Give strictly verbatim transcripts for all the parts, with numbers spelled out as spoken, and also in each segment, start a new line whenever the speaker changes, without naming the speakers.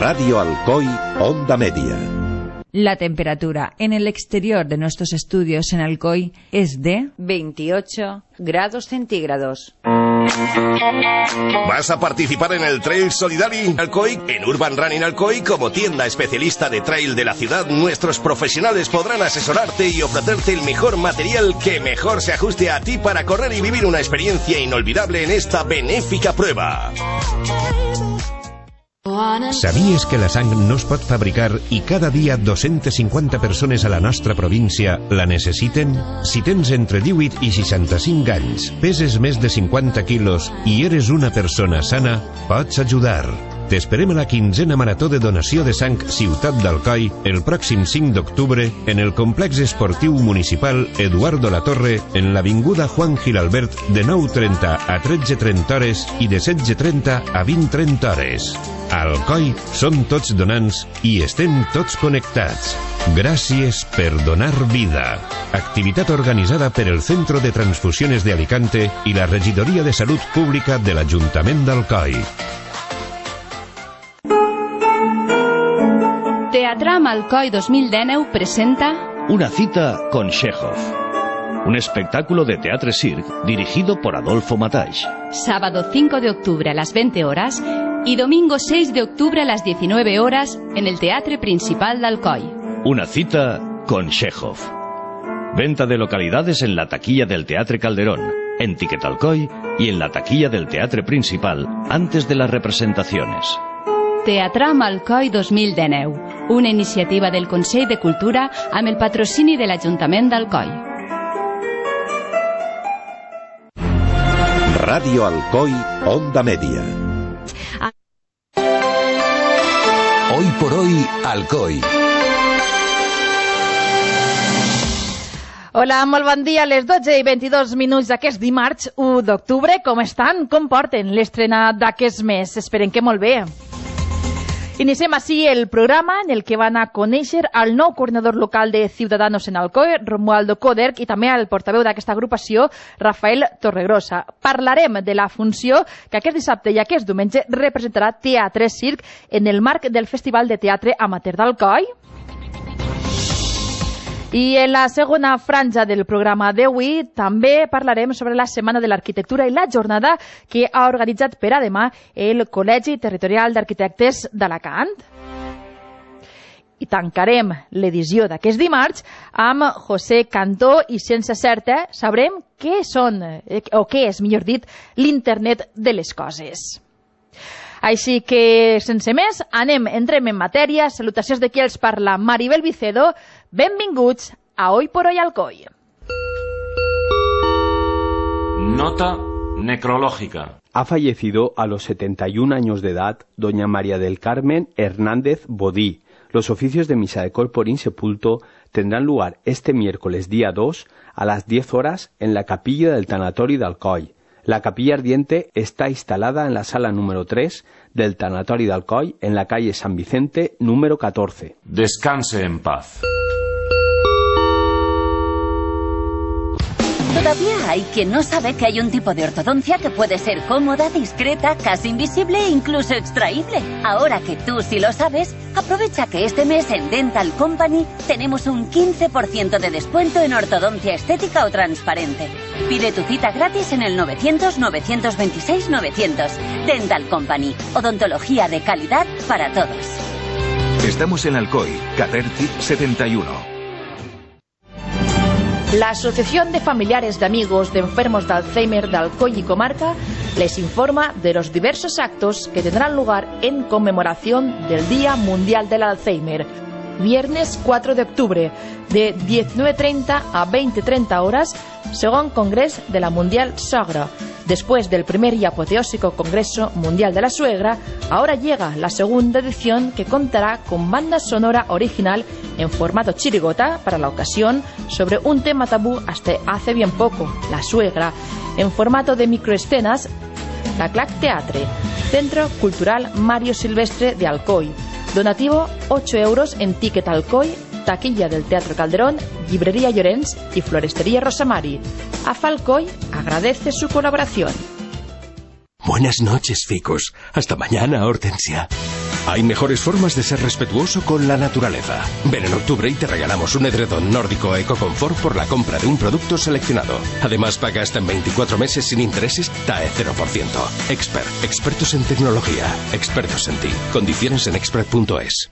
Radio Alcoy, Onda Media.
La temperatura en el exterior de nuestros estudios en Alcoy es de
veintiocho grados centígrados.
¿Vas a participar en el Trail Solidari Alcoy? En Urban Running Alcoy, como tienda especialista de trail de la ciudad, nuestros profesionales podrán asesorarte y ofrecerte el mejor material que mejor se ajuste a ti para correr y vivir una experiencia inolvidable en esta benéfica prueba.
Sabies que la sang no es pot fabricar i cada dia dos-centes cinquanta persones a la nostra província la necessiten? Si tens entre divuit i seixanta-cinc anys, peses més de cinquanta quilos i eres una persona sana, pots ajudar. T'esperem a la quinzena marató de donació de sang Ciutat d'Alcoi el pròxim cinc d'octubre en el complex esportiu municipal Eduardo Latorre en l'avinguda Juan Gilalbert de nou trenta a tretze trenta hores i de setze trenta a vint trenta hores. A Alcoi som tots donants i estem tots connectats. Gràcies per donar vida. Activitat organitzada per el Centro de Transfusiones de Alicante i la Regidoria de Salut Pública de l'Ajuntament d'Alcoi.
Teatram Alcoi dos mil dinou presenta
Una cita con Chekhov, un espectáculo de teatre-circ dirigido por Adolfo Mataix.
Sábado cinco de octubre a las veinte horas y domingo seis de octubre a las diecinueve horas en el Teatre Principal de Alcoi.
Una cita con Chekhov. Venta de localidades en la taquilla del Teatre Calderón, en Ticket Alcoi y en la taquilla del Teatre Principal antes de las representaciones.
Teatram Alcoi dos mil dinou, una iniciativa del Consell de Cultura amb el patrocini de l'Ajuntament d'Alcoi.
Radio Alcoy, Onda Media.
Hoy por hoy, Alcoi.
Hola, molt bon dia. A les dotze i vint-i-dos minuts d'aquest dimarts u d'octubre. Com estan? Com porten l'estrena d'aquest mes? Esperem que molt bé. Iniciem així el programa en el que van a conèixer el nou coordinador local de Ciudadanos en Alcoi, Romualdo Coderch, i també el portaveu d'aquesta agrupació, Rafael Torregrosa. Parlarem de la funció que aquest dissabte i aquest diumenge representarà Teatre Circ en el marc del Festival de Teatre Amateur d'Alcoi. I en la segona franja del programa d'avui també parlarem sobre la Setmana de l'Arquitectura i la jornada que ha organitzat per a demà el Col·legi Territorial d'Arquitectes d'Alacant. I tancarem l'edició d'aquest dimarts amb José Cantó i sense certa sabrem què són, o què és, millor dit, l'Internet de les coses. Així que, sense més, anem, entrem en matèria. Salutacions de qui els parla, Maribel Vicedo. Benvinguts a Hoy por Hoy Alcoi.
Nota necrológica.
Ha fallecido a los setenta y un años de edad doña María del Carmen Hernández Bodí. Los oficios de misa de corpore insepulto tendrán lugar este miércoles día dos a las diez horas en la capilla del Tanatori d'Alcoi. La capilla ardiente está instalada en la sala número tres del Tanatori d'Alcoi en la calle San Vicente número catorce.
Descanse en paz.
Todavía hay quien no sabe que hay un tipo de ortodoncia que puede ser cómoda, discreta, casi invisible e incluso extraíble. Ahora que tú sí lo sabes, aprovecha que este mes en Dental Company tenemos un quince por ciento de descuento en ortodoncia estética o transparente. Pide tu cita gratis en el novecientos, novecientos veintiséis, novecientos. Dental Company, odontología de calidad para todos.
Estamos en Alcoi, Caterci setenta y uno.
La Asociación de Familiares de Amigos de Enfermos de Alzheimer de Alcoi y Comarca les informa de los diversos actos que tendrán lugar en conmemoración del Día Mundial del Alzheimer. Viernes cuatro de octubre, de diecinueve treinta a veinte treinta horas, segon Congrés de la Mundial Sogra. Después del primer y apoteósico Congreso Mundial de la Suegra, ahora llega la segunda edición que contará con banda sonora original en formato chirigota para la ocasión sobre un tema tabú hasta hace bien poco, la suegra, en formato de microescenas, la Clac Teatre, Centro Cultural Mario Silvestre de Alcoi. Donativo ocho euros en Ticket Alcoi, taquilla del Teatro Calderón, Librería Llorens y Florestería Rosamari. A Falcoy agradece su colaboración.
Buenas noches, Ficus. Hasta mañana, Hortensia.
Hay mejores formas de ser respetuoso con la naturaleza. Ven en octubre y te regalamos un edredón nórdico Ecoconfort por la compra de un producto seleccionado. Además, paga hasta en veinticuatro meses sin intereses, T A E cero por ciento. Expert, expertos en tecnología, expertos en ti. Condiciones en expert punto es.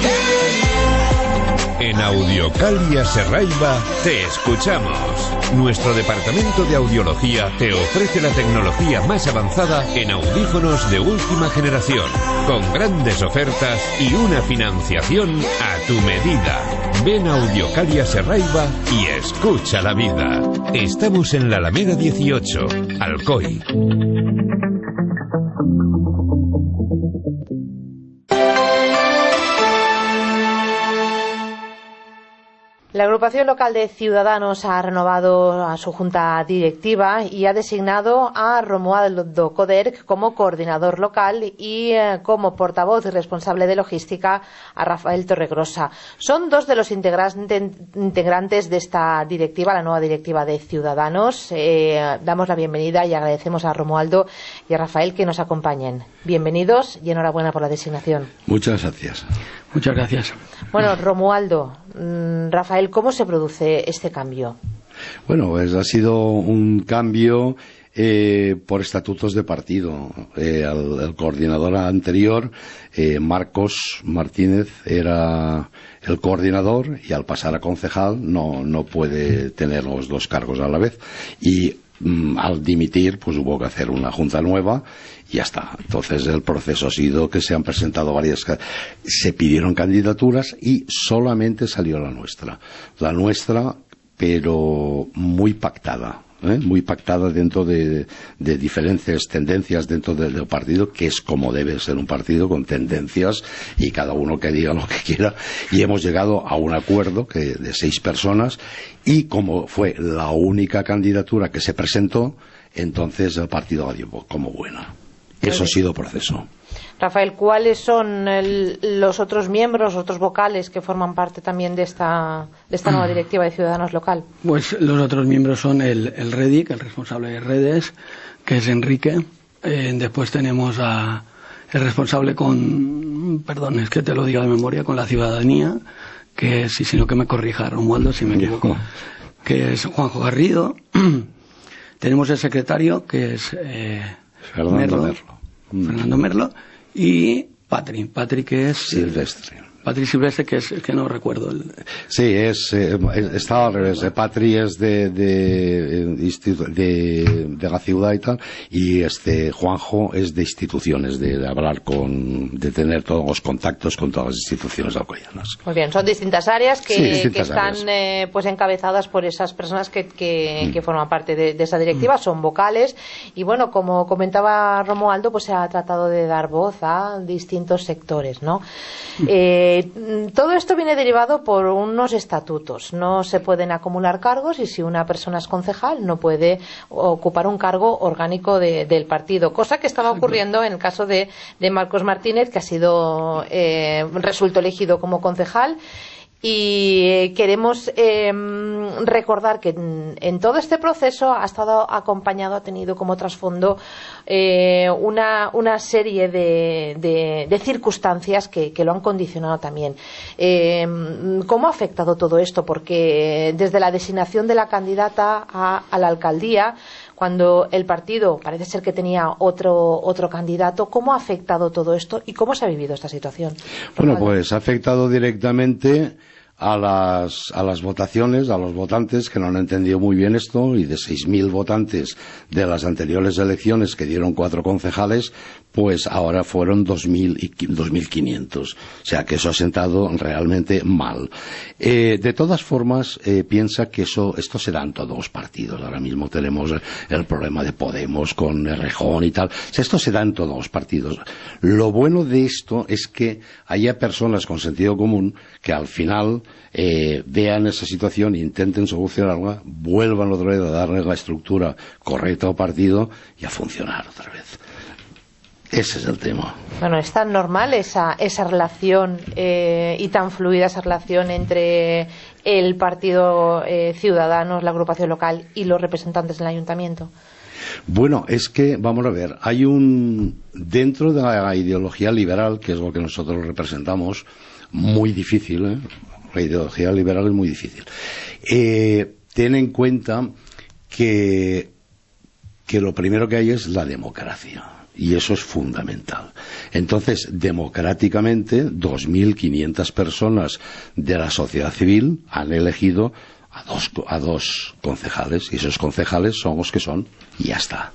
En Audiocalia Serraiva te escuchamos. Nuestro departamento de audiología te ofrece la tecnología más avanzada en audífonos de última generación, con grandes ofertas y una financiación a tu medida. Ven a Audiocalia Serraiva y escucha la vida. Estamos en la Alameda dieciocho, Alcoy.
La agrupación local de Ciudadanos ha renovado a su junta directiva y ha designado a Romualdo Coderch como coordinador local y eh, como portavoz y responsable de logística a Rafael Torregrosa. Son dos de los integrantes de esta directiva, la nueva directiva de Ciudadanos. Eh, damos la bienvenida y agradecemos a Romualdo y a Rafael que nos acompañen. Bienvenidos y enhorabuena por la designación.
Muchas gracias.
Muchas gracias.
Bueno, Romualdo, Rafael, ¿cómo se produce este cambio?
Bueno, pues ha sido un cambio eh, por estatutos de partido. Eh, el, el coordinador anterior, eh, Marcos Martínez, era el coordinador y al pasar a concejal no, no puede tener los dos cargos a la vez. Y mm, al dimitir, pues hubo que hacer una junta nueva. Y ya está. Entonces el proceso ha sido que se han presentado varias, se pidieron candidaturas y solamente salió la nuestra. La nuestra, pero muy pactada, ¿eh? muy pactada dentro de, de diferentes tendencias dentro del, del partido, que es como debe ser un partido, con tendencias y cada uno que diga lo que quiera. Y hemos llegado a un acuerdo que de seis personas y como fue la única candidatura que se presentó, entonces el partido la dio como buena. Eso ha sido proceso.
Rafael, ¿cuáles son el, los otros miembros, otros vocales que forman parte también de esta, de esta nueva directiva de Ciudadanos local?
Pues los otros miembros son el, el Redic, el responsable de redes, que es Enrique. Eh, después tenemos a el responsable con, perdón, es que te lo diga de memoria, con la ciudadanía, que es, y si no que me corrija Romualdo si me equivoco, que es Juanjo Garrido. Tenemos el secretario, que es eh,
Fernando
Merlo.
Merlo.
Fernando Merlo y Patri, Patri que es
Silvestre.
Patri Silvestre, que es que no recuerdo el...
Sí, es eh, está al revés. Patri es de de, de de la ciudad y tal, y este Juanjo es de instituciones, de, de hablar con, de tener todos los contactos con todas las instituciones alcoyanas.
Muy bien, son distintas áreas que,
sí, distintas
que están
áreas.
Eh, pues encabezadas por esas personas que, que, mm. que forman parte de, de esa directiva, mm. son vocales y bueno, como comentaba Romualdo, pues se ha tratado de dar voz a distintos sectores, ¿no? Mm. Eh, todo esto viene derivado por unos estatutos. No se pueden acumular cargos y si una persona es concejal no puede ocupar un cargo orgánico de, del partido, cosa que estaba ocurriendo en el caso de, de Marcos Martínez, que ha sido eh, resultó elegido como concejal. Y queremos eh, recordar que en, en todo este proceso ha estado acompañado, ha tenido como trasfondo eh, una, una serie de, de, de circunstancias que, que lo han condicionado también. Eh, ¿Cómo ha afectado todo esto? Porque desde la designación de la candidata a, a la alcaldía, cuando el partido parece ser que tenía otro otro candidato, ¿cómo ha afectado todo esto y cómo se ha vivido esta situación?
Bueno, pues ha afectado directamente a las, a las votaciones, a los votantes que no han entendido muy bien esto, y de seis mil votantes de las anteriores elecciones que dieron cuatro concejales, pues ahora fueron dos mil quinientos. O sea que eso ha sentado realmente mal. Eh, de todas formas, eh, piensa que eso, esto se da en todos los partidos. Ahora mismo tenemos el problema de Podemos con Errejón y tal. O sea, esto se da en todos los partidos. Lo bueno de esto es que haya personas con sentido común que al final eh, vean esa situación e intenten solucionarla, vuelvan otra vez a darle la estructura correcta al partido y a funcionar otra vez. Ese es el tema.
Bueno, es tan normal esa, esa relación eh, y tan fluida esa relación entre el partido eh, Ciudadanos, la agrupación local y los representantes del ayuntamiento.
Bueno, es que, vamos a ver, hay un... Dentro de la ideología liberal, que es lo que nosotros representamos, muy difícil, ¿eh? La ideología liberal es muy difícil. Eh, ten en cuenta que, que lo primero que hay es la democracia. Y eso es fundamental. Entonces, democráticamente, dos mil quinientas personas de la sociedad civil han elegido a dos, a dos concejales. Y esos concejales son los que son. Y ya está.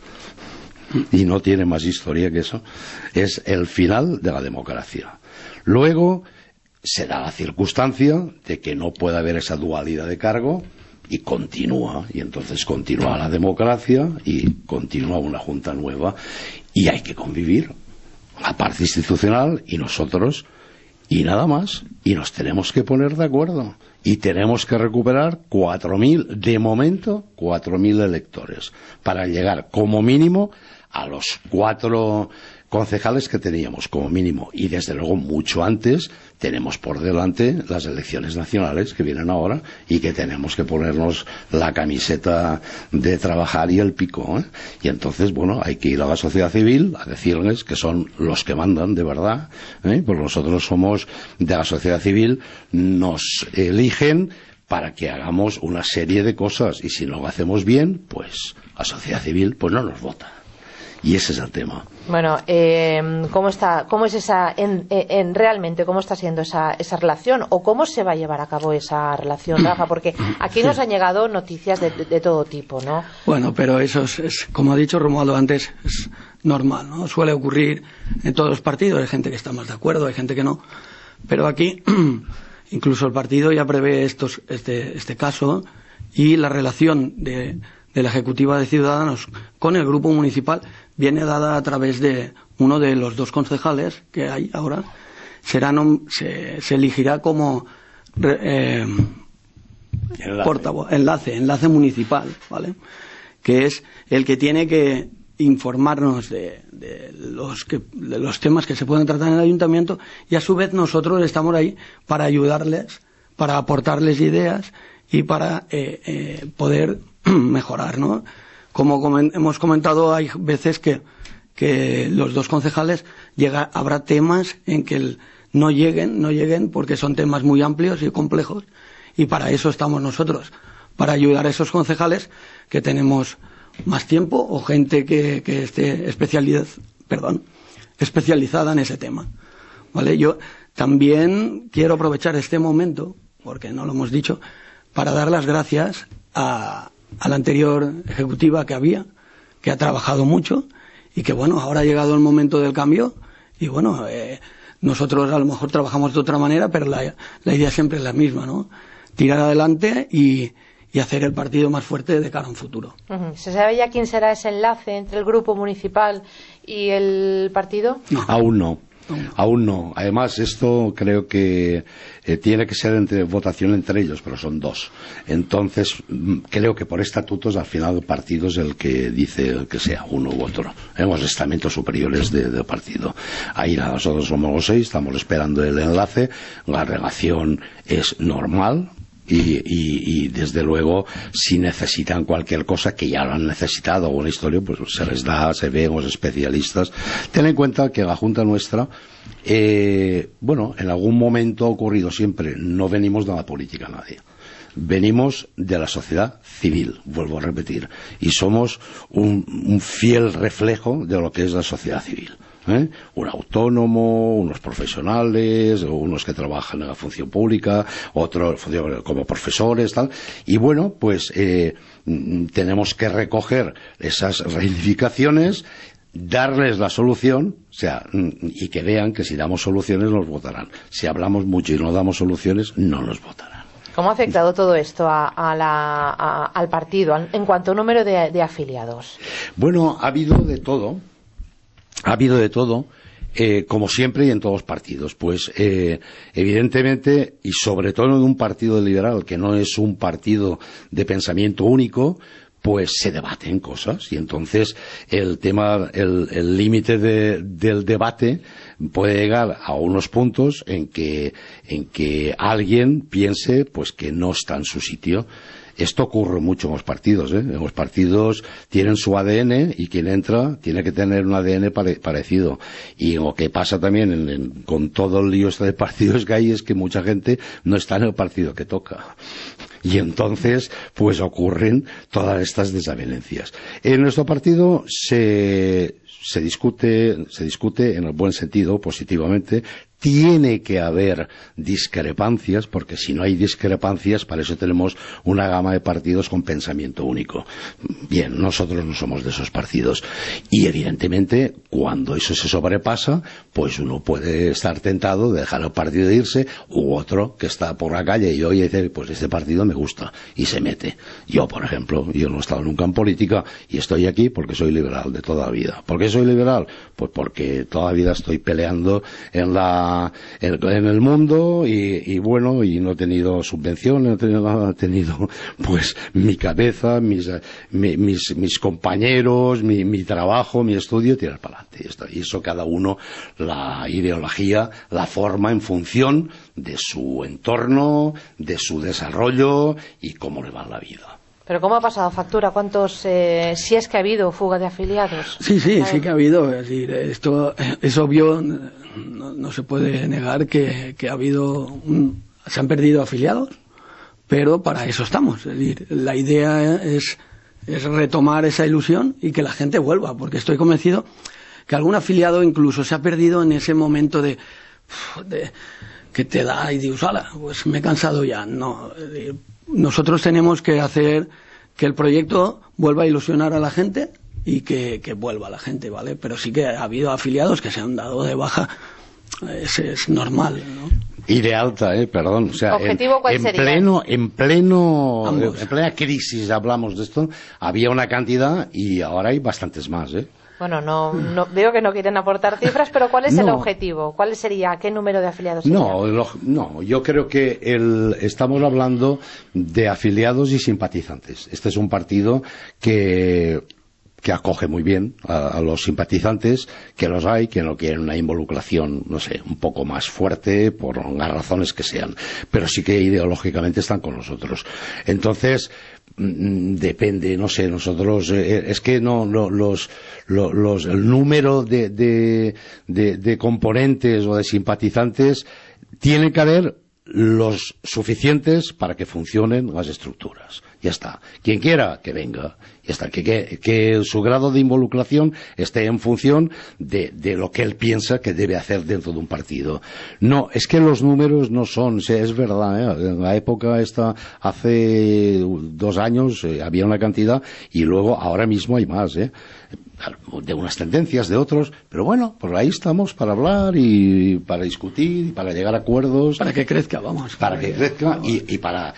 Y no tiene más historia que eso. Es el final de la democracia. Luego, se da la circunstancia de que no puede haber esa dualidad de cargo. Y continúa, y entonces continúa la democracia y continúa una junta nueva y hay que convivir, la parte institucional y nosotros, y nada más, y nos tenemos que poner de acuerdo y tenemos que recuperar cuatro mil, de momento, cuatro mil electores para llegar como mínimo a los cuatro concejales que teníamos como mínimo, y desde luego mucho antes tenemos por delante las elecciones nacionales que vienen ahora y que tenemos que ponernos la camiseta de trabajar y el pico, ¿eh? Y entonces, bueno, hay que ir a la sociedad civil a decirles que son los que mandan de verdad, ¿eh? Pues nosotros somos de la sociedad civil, nos eligen para que hagamos una serie de cosas y si no lo hacemos bien, pues la sociedad civil pues no nos vota. Y ese es el tema.
Bueno, eh, ¿cómo está, cómo es esa, en, en realmente, cómo está siendo esa, esa relación o cómo se va a llevar a cabo esa relación, Rafa? Porque aquí nos han llegado noticias de, de, de todo tipo, ¿no?
Bueno, pero eso es, es, como ha dicho Romualdo antes, es normal, ¿no? Suele ocurrir en todos los partidos, hay gente que está más de acuerdo, hay gente que no, pero aquí incluso el partido ya prevé estos, este, este caso y la relación de, de la Ejecutiva de Ciudadanos con el grupo municipal viene dada a través de uno de los dos concejales que hay ahora. Será nom- se, se elegirá como eh,
enlace.
portavoz, enlace, enlace municipal, ¿vale? Que es el que tiene que informarnos de, de, los que, de los temas que se pueden tratar en el ayuntamiento y a su vez nosotros estamos ahí para ayudarles, para aportarles ideas y para eh, eh, poder mejorar, ¿no? Como comen, hemos comentado, hay veces que, que los dos concejales llega, habrá temas en que el, no lleguen, no lleguen porque son temas muy amplios y complejos y para eso estamos nosotros, para ayudar a esos concejales que tenemos más tiempo o gente que, que esté especializ, perdón, especializada en ese tema, ¿vale? Yo también quiero aprovechar este momento, porque no lo hemos dicho, para dar las gracias a a la anterior ejecutiva que había, que ha trabajado mucho y que bueno, ahora ha llegado el momento del cambio y bueno, eh, nosotros a lo mejor trabajamos de otra manera, pero la, la idea siempre es la misma, ¿no? Tirar adelante y, y hacer el partido más fuerte de cara a un futuro.
Uh-huh. ¿Se sabe ya quién será ese enlace entre el grupo municipal y el partido?
No. Aún no. Aún no. Además, esto creo que eh, tiene que ser entre votación entre ellos, pero son dos. Entonces, creo que por estatutos, al final, el partido es el que dice que sea uno u otro. Tenemos estamentos superiores del de partido. Ahí nosotros somos los seis, estamos esperando el enlace. La relación es normal. Y, y, y desde luego si necesitan cualquier cosa, que ya lo han necesitado, o una historia, pues se les da, se ven los especialistas. Ten en cuenta que la Junta nuestra, eh, bueno, en algún momento ha ocurrido siempre, no venimos de la política nadie. Venimos de la sociedad civil, vuelvo a repetir, y somos un, un fiel reflejo de lo que es la sociedad civil. ¿Eh? Un autónomo, unos profesionales, unos que trabajan en la función pública, otros como profesores, tal. Y bueno, pues eh, tenemos que recoger esas reivindicaciones, darles la solución, o sea, y que vean que si damos soluciones nos votarán. Si hablamos mucho y no damos soluciones, no nos votarán.
¿Cómo ha afectado todo esto a, a la, a, al partido en cuanto a número de, de afiliados?
Bueno, ha habido de todo. Ha habido de todo, eh, como siempre y en todos los partidos. Pues eh, evidentemente, y sobre todo en un partido liberal, que no es un partido de pensamiento único, pues se debaten cosas. Y entonces el tema, el límite de, del debate puede llegar a unos puntos en que, en que alguien piense pues que no está en su sitio. Esto ocurre mucho en los partidos, ¿eh? En los partidos tienen su A D N y quien entra tiene que tener un A D N pare parecido. Y lo que pasa también en, en, con todo el lío este de partidos que hay es que mucha gente no está en el partido que toca. Y entonces, pues ocurren todas estas desavenencias. En nuestro partido se, se discute, se discute en el buen sentido, positivamente. Tiene que haber discrepancias, porque si no hay discrepancias, para eso tenemos una gama de partidos con pensamiento único. Bien, nosotros no somos de esos partidos. Y evidentemente, cuando eso se sobrepasa, pues uno puede estar tentado de dejar el partido de irse, u otro que está por la calle y oye, dice, pues este partido me gusta, y se mete. Yo, por ejemplo, yo no he estado nunca en política, y estoy aquí porque soy liberal de toda la vida. ¿Por qué soy liberal? Pues porque toda la vida estoy peleando en la en el mundo y, y bueno, y no he tenido subvención, no he tenido nada, he tenido pues mi cabeza, mis, mi, mis, mis compañeros, mi, mi trabajo, mi estudio, tirar para adelante. Y eso cada uno, la ideología, la forma en función de su entorno, de su desarrollo y cómo le va la vida.
Pero ¿cómo ha pasado factura? ¿Cuántos, eh, si es que ha habido fuga de afiliados?
Sí, sí, sí que ha habido. Es decir, esto es obvio, no, no se puede negar que, que ha habido, un, se han perdido afiliados, pero para eso estamos. Es decir, la idea es, es retomar esa ilusión y que la gente vuelva, porque estoy convencido que algún afiliado incluso se ha perdido en ese momento de, de que te da y dices, ala, pues me he cansado ya. No, es decir, nosotros tenemos que hacer que el proyecto vuelva a ilusionar a la gente y que, que vuelva a la gente, ¿vale? Pero sí que ha habido afiliados que se han dado de baja, es, es normal, ¿no?
Y de alta, eh, perdón, o sea,
¿Objetivo
en,
cuál
en
sería?
pleno, en pleno,
Ambos.
en plena crisis hablamos de esto, había una cantidad y ahora hay bastantes más, eh.
Bueno, no, no veo que no quieren aportar cifras, pero ¿cuál es
No.
el objetivo? ¿Cuál sería? ¿Qué número de afiliados sería?
No, lo- no, yo creo que el, estamos hablando de afiliados y simpatizantes. Este es un partido que, que acoge muy bien a, a los simpatizantes, que los hay, que no quieren una involucración, no sé, un poco más fuerte, por las razones que sean, pero sí que ideológicamente están con nosotros. Entonces, mm, depende, no sé, nosotros, eh, es que no, no los, los, los- el número de, de, de, de componentes o de simpatizantes tiene que haber los suficientes para que funcionen las estructuras. Ya está. Quien quiera, que venga. Ya está. Que, que, que su grado de involucración esté en función de, de lo que él piensa que debe hacer dentro de un partido. No, es que los números no son, o sea, es verdad, ¿eh? En la época esta, hace dos años, eh, había una cantidad y luego ahora mismo hay más, ¿eh? De unas tendencias, de otros, pero bueno, por ahí estamos para hablar y para discutir y para llegar a acuerdos.
Para que crezca, vamos.
Para que crezca y, y para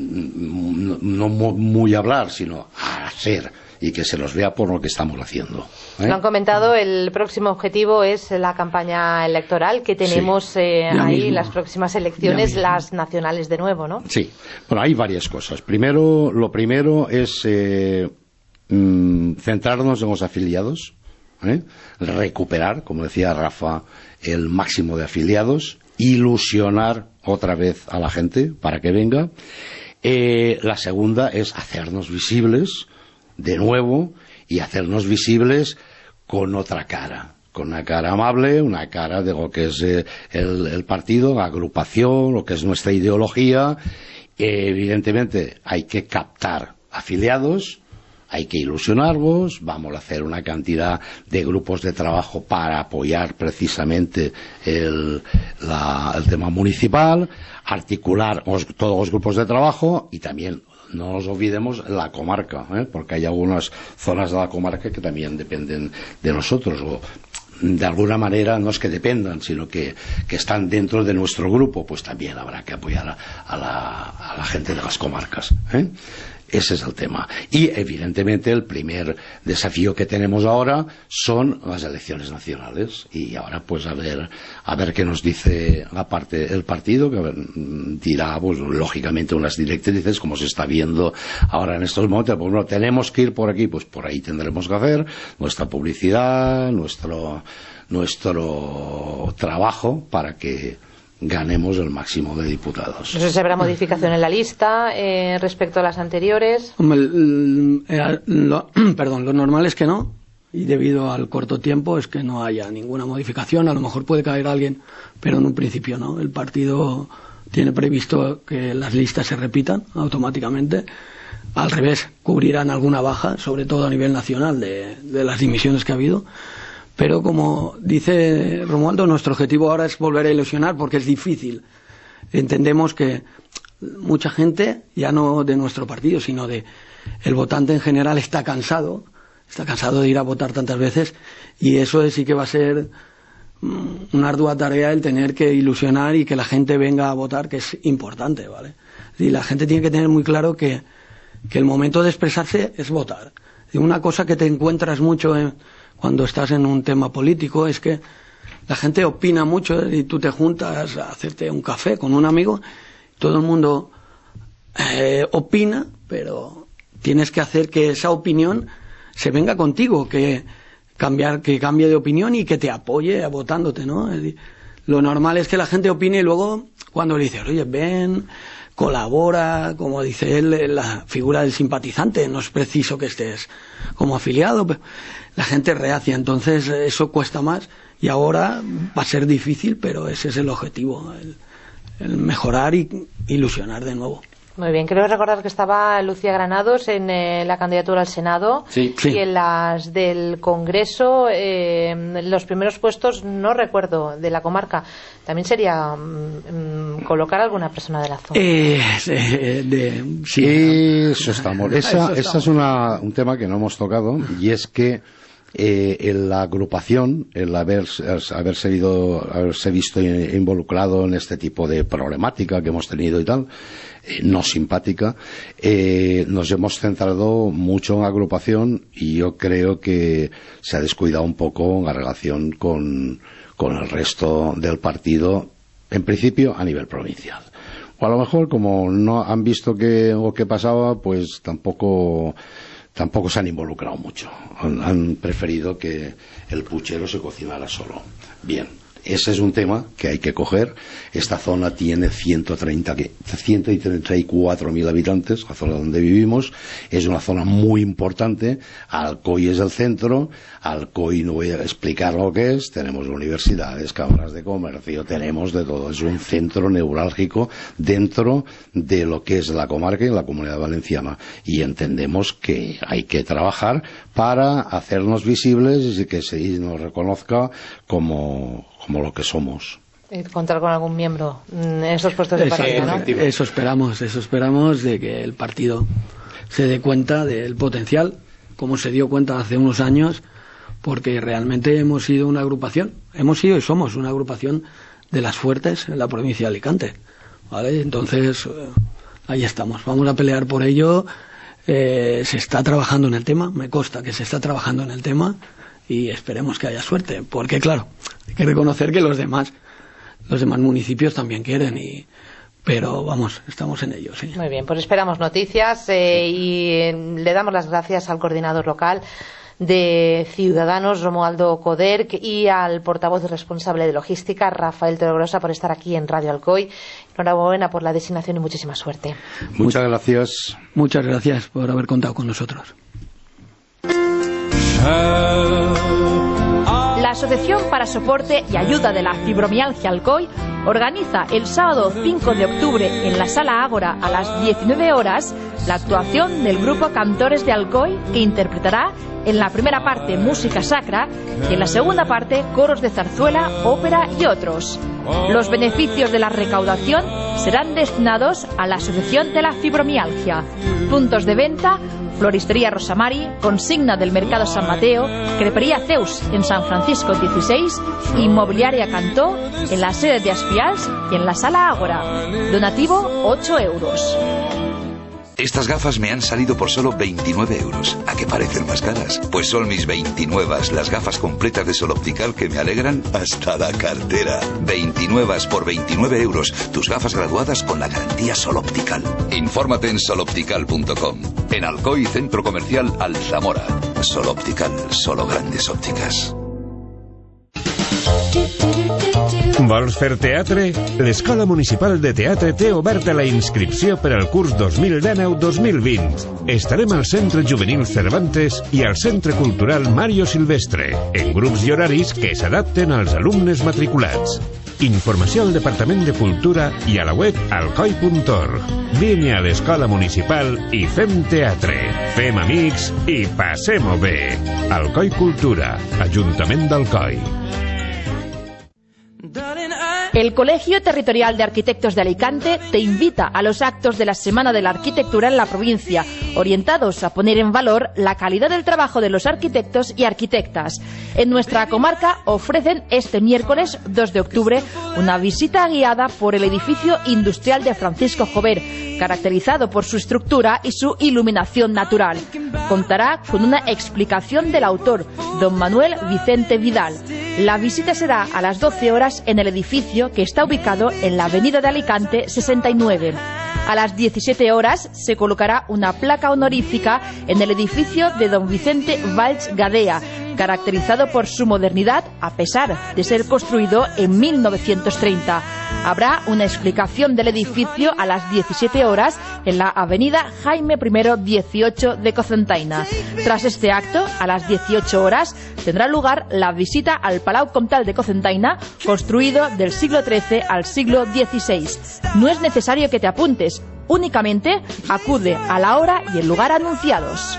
mm, no mu- muy hablar, sino hacer y que se los vea por lo que estamos haciendo, ¿eh?
Lo han comentado, el próximo objetivo es la campaña electoral que tenemos
Sí.
eh,
Ya
ahí,
mismo.
las próximas elecciones, las nacionales de nuevo, ¿no?
Sí, bueno, hay varias cosas. Primero, lo primero es eh, mm, centrarnos en los afiliados, ¿eh? Recuperar, como decía Rafa, el máximo de afiliados, ilusionar otra vez a la gente para que venga. Eh, la segunda es hacernos visibles de nuevo y hacernos visibles con otra cara, con una cara amable, una cara de lo que es eh, el, el partido, la agrupación, lo que es nuestra ideología. Eh, evidentemente hay que captar afiliados, hay que ilusionarlos, vamos a hacer una cantidad de grupos de trabajo para apoyar precisamente el, la, el tema municipal, articular os, todos los grupos de trabajo y también no nos olvidemos la comarca, ¿eh? Porque hay algunas zonas de la comarca que también dependen de nosotros o de alguna manera no es que dependan, sino que, que están dentro de nuestro grupo, pues también habrá que apoyar a, a, la, a la gente de las comarcas, ¿eh? Ese es el tema. Y, evidentemente, el primer desafío que tenemos ahora son las elecciones nacionales. Y ahora, pues, a ver, a ver qué nos dice la parte, el partido, que a ver, dirá, pues, lógicamente, unas directrices, como se está viendo ahora en estos momentos. Pues, bueno, tenemos que ir por aquí, pues, por ahí tendremos que hacer nuestra publicidad, nuestro, nuestro trabajo para que ganemos el máximo de diputados.
No sé si habrá modificación en la lista eh, respecto a las anteriores.
Hombre, el- el- lo, perdón, lo normal es que no, y debido al corto tiempo es que no haya ninguna modificación. A lo mejor puede caer alguien, pero en un principio no. El partido tiene previsto que las listas se repitan automáticamente. Al revés, cubrirán alguna baja, sobre todo a nivel nacional, de, de las dimisiones que ha habido. Pero como dice Romualdo, nuestro objetivo ahora es volver a ilusionar, porque es difícil. Entendemos que mucha gente, ya no de nuestro partido, sino de el votante en general, está cansado, está cansado de ir a votar tantas veces, y eso sí que va a ser mm, una ardua tarea el tener que ilusionar y que la gente venga a votar, que es importante, ¿vale? Y la gente tiene que tener muy claro que, que el momento de expresarse es votar. Y una cosa que te encuentras mucho en, cuando estás en un tema político es que la gente opina mucho, ¿eh? Y tú te juntas a hacerte un café con un amigo, todo el mundo eh, opina, pero tienes que hacer que esa opinión se venga contigo, que cambiar, que cambie de opinión y que te apoye votándote, ¿no? Es decir, lo normal es que la gente opine y luego cuando le dices, oye, ven, colabora, como dice él, la figura del simpatizante, no es preciso que estés como afiliado, pero la gente reacia, entonces eso cuesta más y ahora va a ser difícil, pero ese es el objetivo, el, el mejorar y ilusionar de nuevo.
Muy bien, creo recordar que estaba Lucía Granados en eh, la candidatura al Senado
Sí, sí.
y en las del Congreso, eh, los primeros puestos no recuerdo de la comarca. También sería mm, colocar a alguna persona de la zona.
Eh, eh, de, sí.
Eso estamos. Esa,
Eso
esa
estamos.
es una, un tema que no hemos tocado, y es que eh, en la agrupación, el haber, haberse, visto, haberse visto involucrado en este tipo de problemática que hemos tenido y tal, eh, no simpática, eh, nos hemos centrado mucho en agrupación, y yo creo que se ha descuidado un poco en la relación con, con el resto del partido, en principio a nivel provincial. O a lo mejor, como no han visto que lo que pasaba, pues tampoco tampoco se han involucrado mucho. Han, han preferido que el puchero se cocinara solo. Bien, ese es un tema que hay que coger. Esta zona tiene ciento treinta, ciento treinta y cuatro mil habitantes, la zona donde vivimos. Es una zona muy importante. Alcoy es el centro. Alcoy, no voy a explicar lo que es. Tenemos universidades, cámaras de comercio, tenemos de todo. Es un centro neurálgico dentro de lo que es la comarca y la Comunidad Valenciana. Y entendemos que hay que trabajar para hacernos visibles y que se nos reconozca como, como lo que somos.
Eh, Contar con algún miembro mm, en estos puestos de
Eso,
partida, ¿no?
eso esperamos, eso esperamos, de que el partido se dé cuenta del potencial, como se dio cuenta hace unos años, porque realmente hemos sido una agrupación, hemos sido y somos una agrupación de las fuertes en la provincia de Alicante, ¿vale? Entonces, eh, ahí estamos, vamos a pelear por ello. Eh, se está trabajando en el tema, me consta que se está trabajando en el tema, y esperemos que haya suerte, porque claro, hay que reconocer que los demás los demás municipios también quieren, y pero vamos, estamos en ello, sí.
Muy bien, pues esperamos noticias eh, y eh, le damos las gracias al coordinador local de Ciudadanos, Romualdo Coderch, y al portavoz responsable de logística, Rafael Torregrosa, por estar aquí en Radio Alcoy. Enhorabuena por la designación y muchísima suerte.
Muchas gracias.
Muchas gracias por haber contado con nosotros.
La Asociación para Soporte y Ayuda de la Fibromialgia Alcoy organiza el sábado cinco de octubre en la Sala Ágora a las diecinueve horas la actuación del grupo Cantores de Alcoy, que interpretará en la primera parte música sacra y en la segunda parte coros de zarzuela, ópera y otros. Los beneficios de la recaudación serán destinados a la Asociación de la Fibromialgia. Puntos de venta: Floristería Rosamari, consigna del Mercado San Mateo, Crepería Zeus en San Francisco dieciséis, Inmobiliaria Cantó en la sede de Aspials y en la Sala Ágora. Donativo ocho euros.
Estas gafas me han salido por solo veintinueve euros. ¿A qué parecen más caras? Pues son mis veintinuevas, las gafas completas de Sol Optical que me alegran hasta la cartera. veintinuevas por veintinueve euros. Tus gafas graduadas con la garantía Sol Optical. Infórmate en sol optical punto com. En Alcoy, Centro Comercial Alzamora. Sol Optical, solo grandes ópticas.
Vols fer teatre? L'Escola Municipal de Teatre té oberta la inscripció per al curs dos mil dinou dos mil vint. Estarem al Centre Juvenil Cervantes i al Centre Cultural Mario Silvestre, en grups i horaris que s'adapten als alumnes matriculats. Informació al Departament de Cultura i a la web alcoi punt org. Vine a l'Escola Municipal i fem teatre, fem amics i passem-ho bé. Alcoi Cultura, Ajuntament d'Alcoi.
El Colegio Territorial de Arquitectos de Alicante te invita a los actos de la Semana de la Arquitectura en la provincia, orientados a poner en valor la calidad del trabajo de los arquitectos y arquitectas. En nuestra comarca ofrecen este miércoles dos de octubre una visita guiada por el edificio industrial de Francisco Jover, caracterizado por su estructura y su iluminación natural. Contará con una explicación del autor, don Manuel Vicente Vidal. La visita será a las doce horas en el edificio que está ubicado en la avenida de Alicante sesenta y nueve. A las diecisiete horas se colocará una placa honorífica en el edificio de don Vicente Valls Gadea, caracterizado por su modernidad a pesar de ser construido en mil novecientos treinta. Habrá una explicación del edificio a las diecisiete horas en la avenida Jaime I dieciocho de Cocentaina. Tras este acto, a las dieciocho horas, tendrá lugar la visita al Palau Comtal de Cocentaina, construido del siglo trece al siglo dieciséis. No es necesario que te apuntes, únicamente acude a la hora y el lugar anunciados.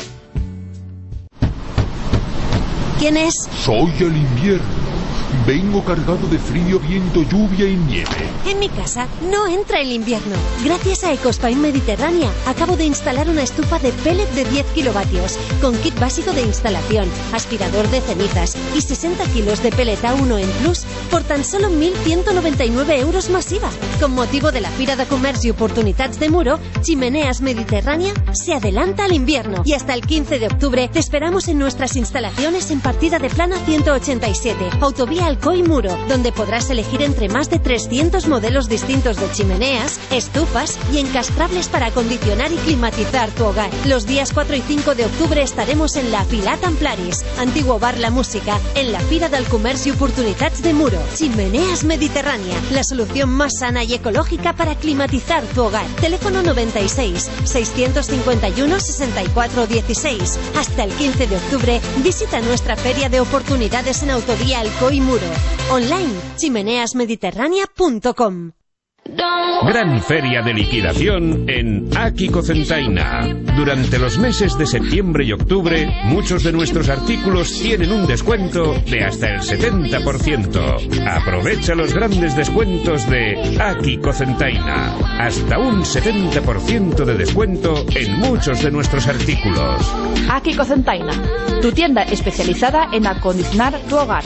¿Quién es?
Soy el invierno. Vengo cargado de frío, viento, lluvia y nieve.
En mi casa no entra el invierno. Gracias a Ecospain Mediterránea acabo de instalar una estufa de pellet de diez kilovatios con kit básico de instalación, aspirador de cenizas y sesenta kilos de pellet A uno en plus por tan solo mil ciento noventa y nueve euros más I V A. Con motivo de la Fira de Comerç i Oportunitats de Muro, Chimeneas Mediterránea se adelanta al invierno y hasta el quince de octubre te esperamos en nuestras instalaciones en Partida de Plana ciento ochenta y siete, Autovía Alcoy Muro, donde podrás elegir entre más de trescientos modelos distintos de chimeneas, estufas y encastrables para acondicionar y climatizar tu hogar. Los días cuatro y cinco de octubre estaremos en la Pilar Templaris, antiguo bar La Música, en la Fira del Comerç i Oportunitats de Muro. Chimeneas Mediterránea, la solución más sana y ecológica para climatizar tu hogar. Teléfono noventa y seis, seiscientos cincuenta y uno, sesenta y cuatro dieciséis. Hasta el quince de octubre visita nuestra feria de oportunidades en Autovía Alcoy Muro. Online, chimeneas mediterránea punto com.
Gran feria de liquidación en Aquí Cocentaina. Durante los meses de septiembre y octubre, muchos de nuestros artículos tienen un descuento de hasta el setenta por ciento. Aprovecha los grandes descuentos de Aquí Cocentaina. Hasta un setenta por ciento de descuento en muchos de nuestros artículos.
Aquí Cocentaina, tu tienda especializada en acondicionar tu hogar.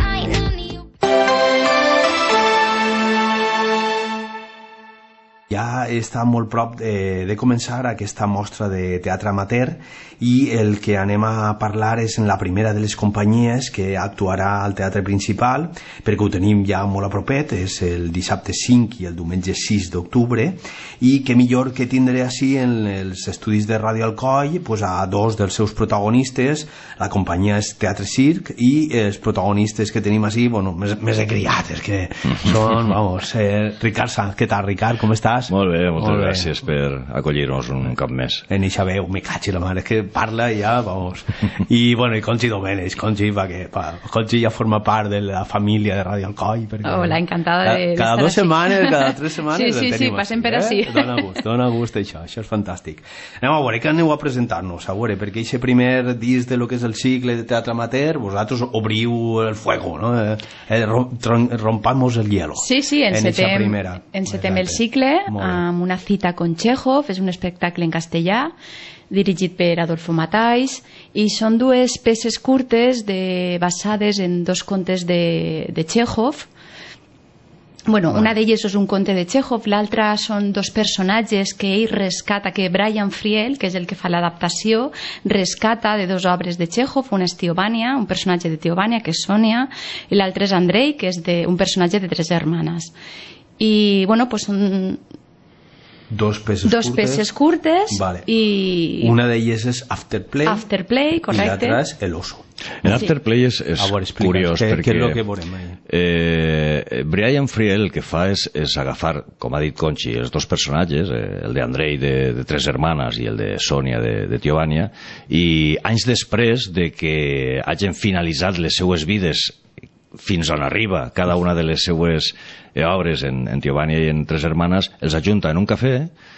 Ja està molt prop de, de començar aquesta mostra de teatre amateur i el que anem a parlar és en la primera de les companyies que actuarà al Teatre Principal, perquè ho tenim ja molt a propet, és el dissabte cinc i el diumenge sis d'octubre, i que millor que tindré així en els estudis de Ràdio Alcoi pues, a dos dels seus protagonistes. La companyia és Teatre Circ i els protagonistes que tenim així, bueno, més, més de criats, que són, vamos, eh, Ricard Sanz. Què tal, Ricard? Com estàs?
Molt bé, moltes Molt bé. gràcies per acollir-nos un cop més.
En eixa veu, me caig la mare, que parla ja, vamos. I, bueno, i Conchi Domènech, Conchi, perquè pa, Conchi ja forma part de la família de Ràdio Alcoi. Perquè,
Hola, encantada de, de
cada
estar
dos setmanes, cada tres setmanes
sí, sí, sí, passem per així.
Eh? Dona gust, dona gust això, això és fantàstic. Anem a veure, que aneu a presentar-nos, a veure, perquè aquest primer disc de lo que és el cicle de teatre amateur, vosaltres obriu el fuego, no? Eh, eh, rompamos el hielo.
Sí, sí, encetem,
en
encetem el cicle amb una cita con Chekhov, és un espectacle en castellà dirigit per Adolfo Matais i són dues peces curtes de, basades en dos contes de, de Chekhov. Bueno, una d'elles és un conte de Chekhov, l'altra són dos personatges que ell rescata, que Brian Friel, que és el que fa l'adaptació, rescata de dues obres de Chekhov. Una és Teobània, un personatge de Teobània, que és Sònia, i l'altre és Andrei, que és de, un personatge de Tres germanes. I, bueno, pues són
dos peces
dos
curtes,
peces curtes
vale.
I
una d'elles és Afterplay,
Afterplay, correcte,
i l'altra és El Oso.
En Afterplay és, és curiós
què,
perquè
què és el que veurem ahí?
eh, Brian Friel el que fa és, és agafar, com ha dit Conchi, els dos personatges, eh, el d'Andrei de, de Tres Hermanes i el de Sònia de, de Tiovania, i anys després de que hagin finalitzat les seues vides fins on arriba cada una de les seues eh, obres en, en Tiovania i en Tres Hermanes, els ajunta en un cafè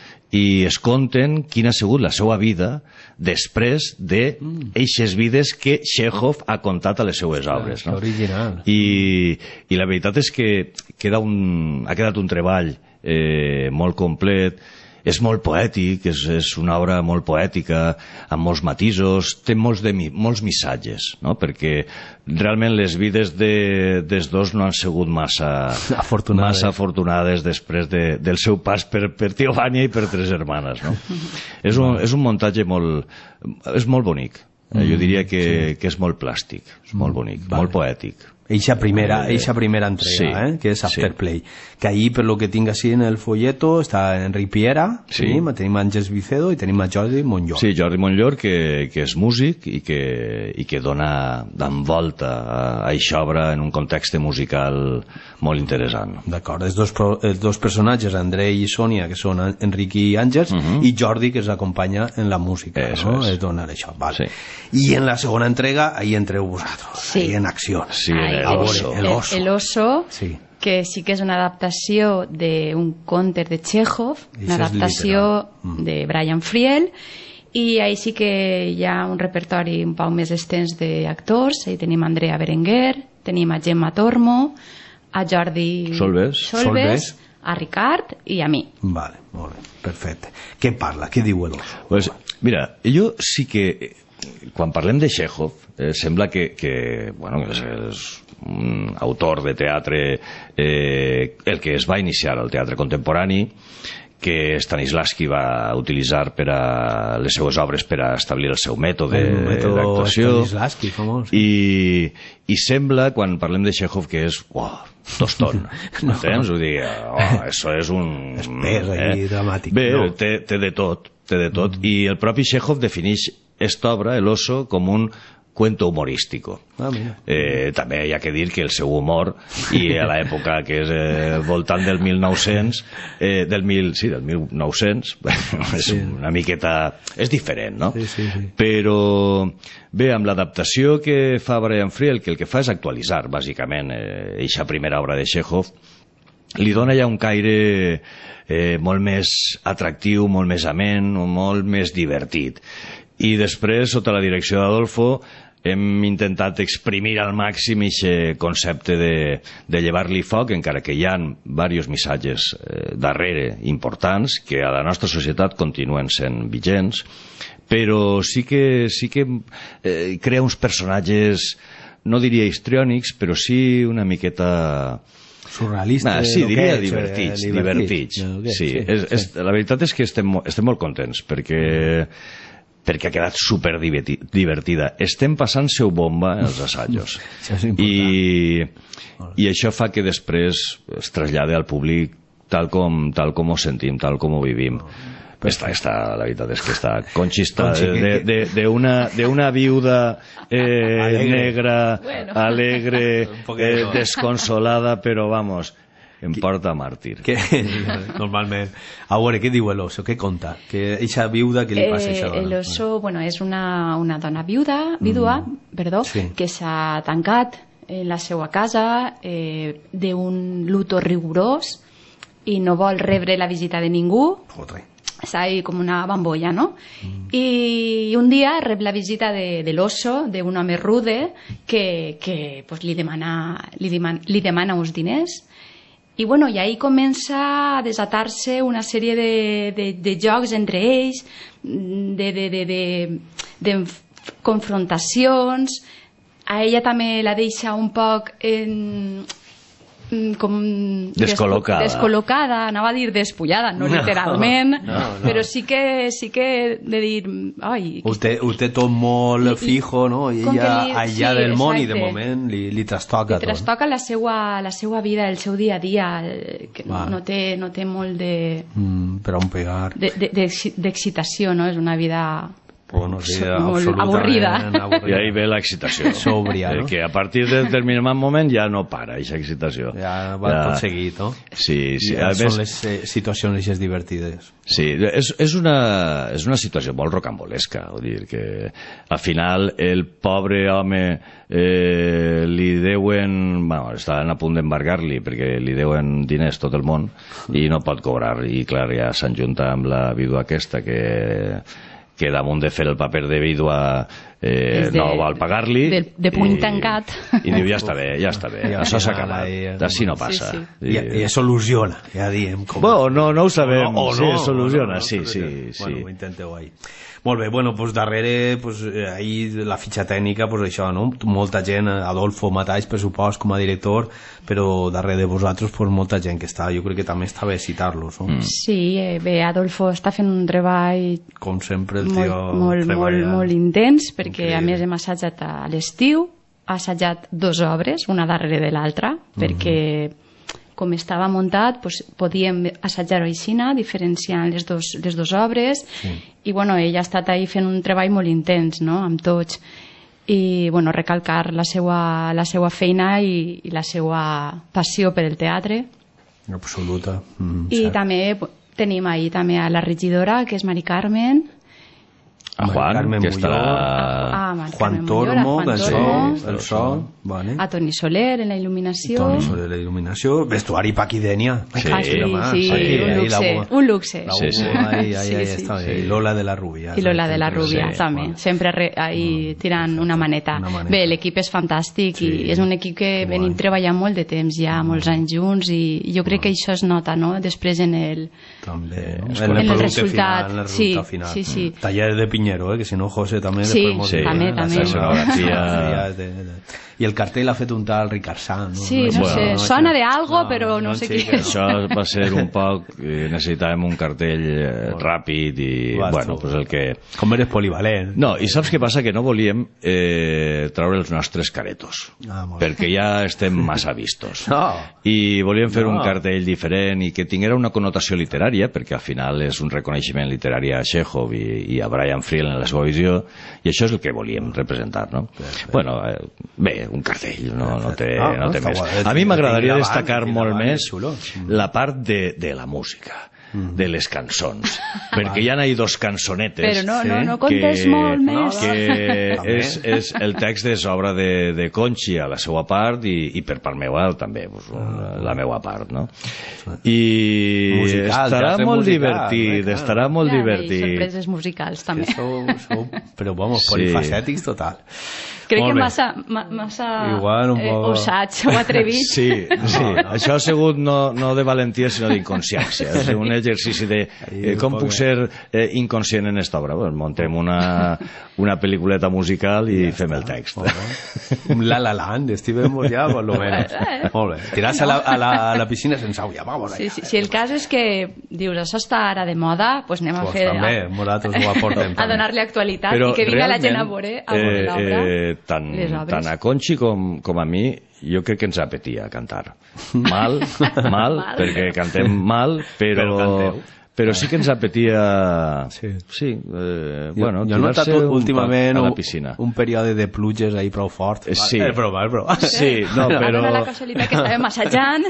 i es conten quina ha sigut la seva vida després d'eixes vides que Chekhov ha contat a les seues obres, no?
Original.
I, i la veritat és que queda un, ha quedat un treball eh, molt complet, és molt poètic, és, és una obra molt poètica, amb molts matisos, té molts, de, molts missatges, no? Perquè realment les vides de, dels dos no han sigut massa afortunades, massa afortunades després de, del seu pas per, per Tiovania i per Tres Hermanes, no? és, un, és un muntatge molt, és molt bonic, eh? Jo diria que, sí. que és molt plàstic, és molt bonic, vale. Molt poètic.
Eixa primera, eixa primera entrega, sí, eh? Que és Afterplay. Sí. Que ahí, per lo que tinc així en el folleto, està Enric Piera, sí. tenim, tenim Àngels Vicedo i tenim a Jordi Montllor.
Sí, Jordi Montllor, que, que és músic i que, i que dona d'envolta a, a eixa obra en un context musical molt interessant.
D'acord, els dos, els dos personatges, Andrei i Sònia, que són Enric i Àngels, uh -huh. i Jordi, que els acompanya en la música, eso no? És. És donar això, vale. Sí. I en la segona entrega, ahí entreu vosaltres, sí. ahí en acció.
Sí, el oso.
El, el oso, el oso
sí.
que sí que és una adaptació d'un conte de Chekhov, una adaptació mm. de Brian Friel, i ahí sí que hi ha un repertori un poc més extens d'actors. Ahí tenim Andrea Berenguer, tenim a Gemma Tormo, a Jordi
Solves,
Solves, Solves. a Ricard i a mi.
Vale, molt bé, perfecte. Què parla? Què diu el oso?
Pues, mira, jo sí que quan parlem de Chekhov eh, sembla que, que bueno, és, és un autor de teatre eh, el que es va iniciar al teatre contemporani, que Stanislavski va utilitzar per a les seues obres per a establir el seu mètode d'actuació, i, i sembla, quan parlem de Chekhov, que és uau, Tostón, no. Entens? Ho dic, oh, això és un...
Espès aquí, eh? dramàtic.
Bé,
no.
té, té de tot, té de tot, mm. i el propi Chekhov defineix esta obra, El oso, com un cuento humorístico.
Ah, mira.
Eh, també hi ha que dir que el seu humor, i a l'època que és eh, voltant del mil nou-cents, eh, del mil, sí, del mil nou-cents, és sí. una miqueta... és diferent, no?
Sí, sí, sí.
Però, bé, amb l'adaptació que fa Brian Friel, que el que fa és actualitzar, bàsicament, eh, eixa primera obra de Chekhov, li dona ja un caire eh, molt més atractiu, molt més amén, molt més divertit. I després, sota la direcció d'Adolfo, hem intentat exprimir al màxim aquest concepte de, de llevar-li foc, encara que hi ha diversos missatges eh, darrere importants que a la nostra societat continuen sent vigents, però sí que, sí que eh, crea uns personatges, no diria histriònics, però sí una miqueta...
surrealista,
ah, sí, diria divertits, eh, divertits. divertits. Sí, sí, és, és, la veritat és que estem, estem molt contents, perquè... perquè ha quedat super divertida. Estem passant-se-ho bomba els assajos. I, I això fa que després es trasllade al públic tal com, tal com ho sentim, tal com ho vivim. Està, està, la veritat és que està conxista d'una una viuda eh, negra, bueno. alegre, eh, desconsolada, però vamos... em porta màrtir.
Que, normalment. A veure, què diu l'oso? Què conta? Que eixa viuda, què li passa a eixa dona?
L'oso, bueno, és una, una dona viuda, vídua, mm. perdó, sí. que s'ha tancat en la seva casa eh, d'un luto rigorós i no vol rebre la visita de ningú.
Fotre.
Està ahí com una bambolla, no? Mm. I un dia rep la visita de, de l'oso, d'un home rude, que, que pues, li, demana, li, demana, li demana uns diners. I, bueno, i ahí comença a desatar-se una sèrie de, de, de jocs entre ells, de, de, de, de, de confrontacions. A ella també la deixa un poc en... com
descol·locada.
descol·locada, anava a dir despullada, no, no literalment, no, no. però sí que, sí que de dir ai,
ho té, ho té tot molt i, fijo, no? I ella li, allà sí, del món, i de moment li, li trastoca
li trastoca la seva, la seva vida, el seu dia a dia, que no, no, té, no té molt de
mm, per on pegar
d'excitació, no? És una vida
Bueno, sí,
molt avorrida.
I ahí ve l'excitació.
Sòbria, no?
Que a partir de determinat moment ja no para, aquesta excitació.
Ja va ja... tot seguit, no?
Sí, sí.
Ja
a
són
més...
les eh, situacions eixes divertides.
Sí, és, és, una, és una situació molt rocambolesca, vull dir que al final el pobre home eh, li deuen, bueno, estaven a punt d'embargar-li perquè li deuen diners tot el món i no pot cobrar, i clar, ja s'enjunta amb la vídua aquesta que, que damunt de fer el paper de vídua eh, de, no vol pagar-li
de, de puny tancat
i diu ja està bé, ja està bé, ja, això s'ha acabat, així no passa.
Sí, sí. I, I es soluciona, ja diem. Com...
Bueno, no, no ho sabem,
o no,
si
no,
es soluciona,
no, no,
sí,
no,
sí,
bueno,
sí.
Bueno, ho intenteu ahí. Molt bé, bueno, pues darrere, pues, ahí la fitxa tècnica, pues això, no? Molta gent, Adolfo Mataix, per supost, com a director, però darrere de vosaltres, pues, molta gent que està, jo crec que també està bé citar-los, no?
Mm. Sí, eh, bé, Adolfo està fent un treball...
Com sempre, el tio...
Molt, molt, molt, molt intens, perquè Increïble. A més hem assajat a l'estiu, ha assajat dues obres, una darrere de l'altra, mm-hmm. perquè... com estava muntat, doncs, podíem assajar-ho així, diferenciant les dos, les dues obres, sí. I bueno, ell ha estat ahí fent un treball molt intens, no?, amb tots, i bueno, recalcar la seva, la seva feina i, i la seva passió per el teatre.
Absoluta. Mm,
I
cert.
també tenim ahí també a la regidora, que és Mari Carmen,
a Juan,
Carmen
que estarà...
Ah,
Juan Tormo, del sol, el sol, vale.
A Toni Soler en la il·luminació.
Toni Soler en la il·luminació, vestuari Paqui Dènia.
Sí, ah, sí, sí, sí, un luxe, un luxe.
La sí, sí. Ahí, ahí, sí, ahí sí, està, sí. I Lola de la Rubia.
I Lola de la Rubia, sí, també, bueno. Sempre re, ahí tirant una maneta. una maneta. Bé, l'equip és fantàstic, sí. I és un equip que venim bueno. treballant molt de temps ja, molts anys junts, i jo crec que això es nota, no?, després en el,
també, no?
en el, el resultat.
Final, en el
sí,
resultat final.
Sí, sí.
Mm. Taller de Piñero, eh, que si no José també
sí,
después
sí, també, també.
La
de, de, i el cartell ha fet un tal Ricard Sanz, no?
Sí, no, no sé, no, sona de algo, no, però no, no sé qui és.
Això va ser un poc, eh, necessitàvem un cartell eh, bueno, ràpid i, Vas bueno, pues el que...
Com eres polivalent.
No, i saps què passa? Que no volíem eh, traure els nostres caretos, ah, perquè ja estem massa vistos.
No.
I volíem fer
no.
un cartell diferent i que tinguera una connotació literària, perquè al final és un reconeixement literari a Chekhov i, i a Brian Friel en la seva visió, i això és el que volíem representar, no? Perfecte. Bueno, eh, bé, un cartell, no, no té, ah, no té més. A mi m'agradaria destacar molt més la part de, de la música, de les cançons, perquè hi ha ahí dos cançonetes,
però no, no, no contes
que,
molt més,
que és, és, el text és obra de, de Conchi a la seva part i, i per part meva també, pues, la meva part, no? I musical, estarà molt musical, divertit, eh, estarà molt
ja,
divertit.
I sorpreses musicals també.
Sou, sou, però vamos, polifacètics sí. Total.
Crec que massa, ma, massa
Igual, un
eh,
poc...
osats o atrevits.
Sí, sí. No, no. Això ha sigut no, no de valentia, sinó d'inconsciència. És un exercici de eh, com puc ser eh, inconscient en esta obra. Bueno, montem una, una pel·lículeta musical i ja fem està. El text.
Un La La Land, estivemos ja, por lo menos. Molt bé. Tirarse a la, a la, a la piscina sense aula, vamos allà.
Sí, sí, sí, el cas és que dius, això està ara de moda, doncs pues anem a
pues
fer...
També, a, nosaltres ho aportem.
A donar-li actualitat Però i que vingui la gent a veure, a veure eh, l'obra.
Eh, tant, tant a Conchi com, com a mi jo crec que ens apetia cantar mal, mal, mal. perquè cantem mal però, però, però sí que ens apetia sí, sí eh, jo, bueno,
jo he notat últimament
a la piscina.
Un, un període de pluges ahí prou fort
sí.
és broma, és broma
sí, no, però...
la casualitat que estàvem assajant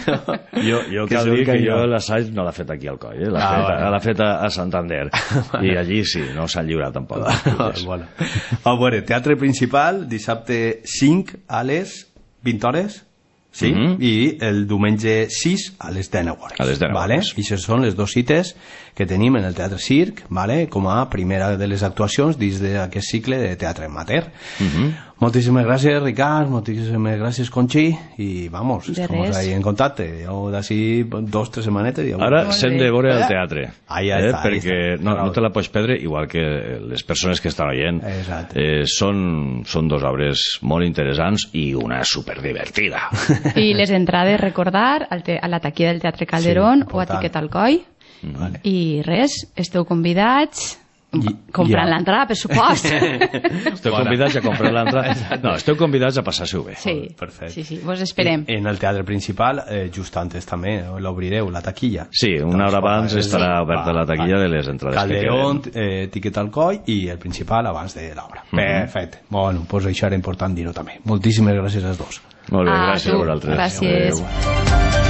jo, jo cal dir que jo l'assaig no l'he fet aquí al coll, eh? l'he ah, fet, bueno. fet a, a Santander i allí sí, no s'ha lliurat tampoc
bueno. A veure, teatre principal dissabte cinc a les vint hores sí? Mm-hmm. I el diumenge sis a les dinou hores.
A les dinou
vale?
hores.
I això són les dues cites que tenim en el Teatre Circ, vale? Com a primera de les actuacions dins d'aquest cicle de teatre amateur. Mm-hmm. Moltíssimes gràcies, Ricard, moltíssimes gràcies, Conchi, i vamos, estamos ahí en contacte. Jo d'ací dos, tres setmanetes... Ja
Ara s'hem de veure el teatre,
ahí ja
eh?
està,
perquè
ahí està.
No, no te la pots perdre, igual que les persones que estan oient. Eh, són, són dos obres molt interessants i una superdivertida.
I les entrades, recordar, al te, a la taquilla del Teatre Calderón sí, o a Tiquet Alcoi. Vale. I res, esteu convidats Comprant l'entrada, per supost.
Esteu convidats a comprar l'entrada. No, esteu convidats a passar-s'ho bé.
Sí,
perfecte.
Sí, sí, vos esperem.
En el teatre principal, eh, just antes també, l'obrireu, la taquilla.
Sí, una hora abans estarà
sí.
oberta la taquilla de les entrades
Calderón,
que queden.
eh, Tiquet Alcoi i el principal abans de l'obra. Mm -hmm. Perfecte. Bueno, pues això era important dir-ho també. Moltíssimes gràcies als dos.
Molt bé, gràcies a vosaltres.
Gràcies. Adeu.